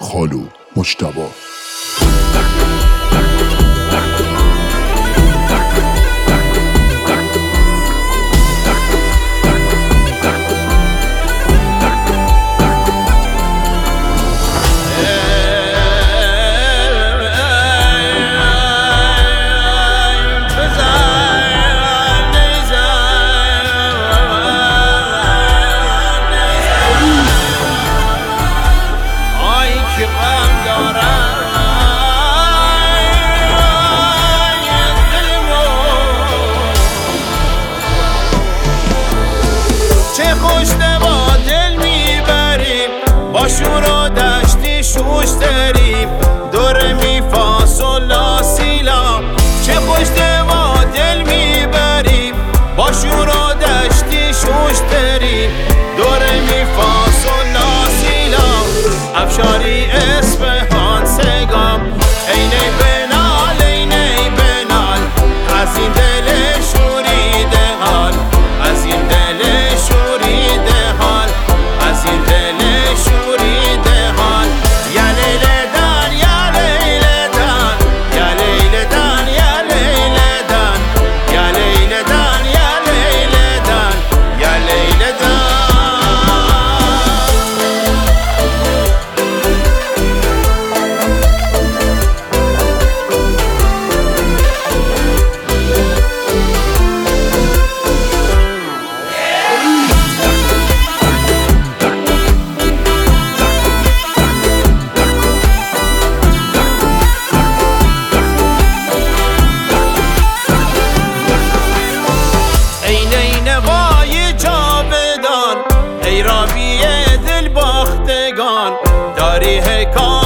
خالو مجتبی. شور و دشتی شوش داریم دور می فا سل لا سی لا. چه خوش دوا دل میبریم با شور و دشتی شوش داریم دور می فا سل لا سی لا. افشاری اصفهان سگام اینه بنال اینه بنال از این دل شوریده حال از این دل شوریده حال از این دل شوریده حال. یا لیل دان یا لیل دان یا لیل دان یا لیل دان یا لیل دان یا لیل دان یا لیل دان. ای راوی دل باختگان داری حکایت